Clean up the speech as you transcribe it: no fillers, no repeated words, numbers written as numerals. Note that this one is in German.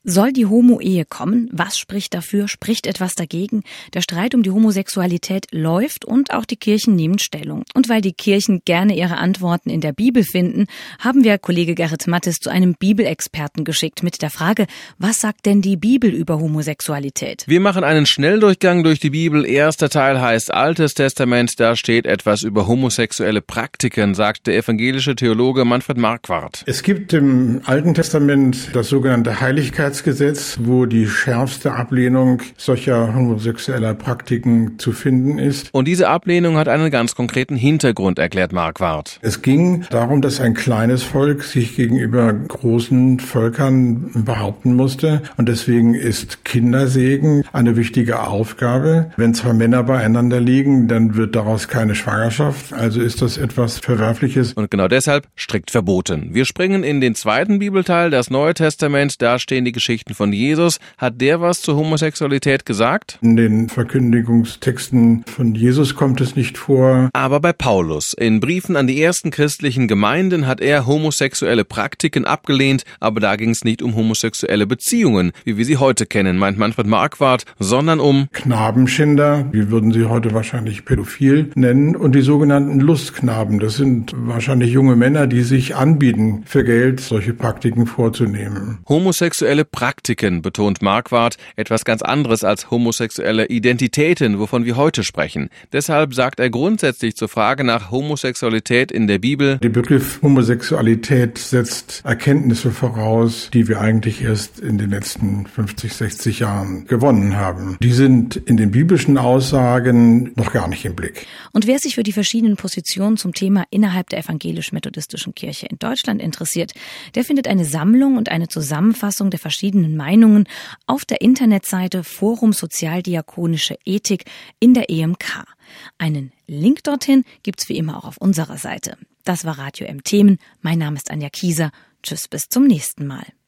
Soll die Homo-Ehe kommen? Was spricht dafür? Spricht etwas dagegen? Der Streit um die Homosexualität läuft und auch die Kirchen nehmen Stellung. Und weil die Kirchen gerne ihre Antworten in der Bibel finden, haben wir Kollege Gerrit Mattes zu einem Bibelexperten geschickt mit der Frage, was sagt denn die Bibel über Homosexualität? Wir machen einen Schnelldurchgang durch die Bibel. Erster Teil heißt Altes Testament, da steht etwas über homosexuelle Praktiken, sagt der evangelische Theologe Manfred Marquardt. Es gibt im Alten Testament das sogenannte Heiligkeitsgesetz, wo die schärfste Ablehnung solcher homosexueller Praktiken zu finden ist. Und diese Ablehnung hat einen ganz konkreten Hintergrund, erklärt Marquardt. Es ging darum, dass ein kleines Volk sich gegenüber großen Völkern behaupten musste. Und deswegen ist Kindersegen eine wichtige Aufgabe. Wenn zwei Männer beieinander liegen, dann wird daraus keine Schwangerschaft. Also ist das etwas Verwerfliches. Und genau deshalb strikt verboten. Wir springen in den zweiten Bibelteil, das Neue Testament. Da stehen die Geschichten von Jesus. Hat der was zur Homosexualität gesagt? In den Verkündigungstexten von Jesus kommt es nicht vor. Aber bei Paulus. In Briefen an die ersten christlichen Gemeinden hat er homosexuelle Praktiken abgelehnt, aber da ging es nicht um homosexuelle Beziehungen, wie wir sie heute kennen, meint Manfred Marquardt, sondern um Knabenschinder, wir würden sie heute wahrscheinlich pädophil nennen, und die sogenannten Lustknaben. Das sind wahrscheinlich junge Männer, die sich anbieten, für Geld solche Praktiken vorzunehmen. Homosexuelle Praktiken, betont Marquardt, etwas ganz anderes als homosexuelle Identitäten, wovon wir heute sprechen. Deshalb sagt er grundsätzlich zur Frage nach Homosexualität in der Bibel: Der Begriff Homosexualität setzt Erkenntnisse voraus, die wir eigentlich erst in den letzten 50, 60 Jahren gewonnen haben. Die sind in den biblischen Aussagen noch gar nicht im Blick. Und wer sich für die verschiedenen Positionen zum Thema innerhalb der evangelisch-methodistischen Kirche in Deutschland interessiert, der findet eine Sammlung und eine Zusammenfassung der verschiedenen Meinungen auf der Internetseite Forum Sozialdiakonische Ethik in der EMK. Einen Link dorthin gibt's wie immer auch auf unserer Seite. Das war Radio M Themen. Mein Name ist Anja Kieser. Tschüss, bis zum nächsten Mal.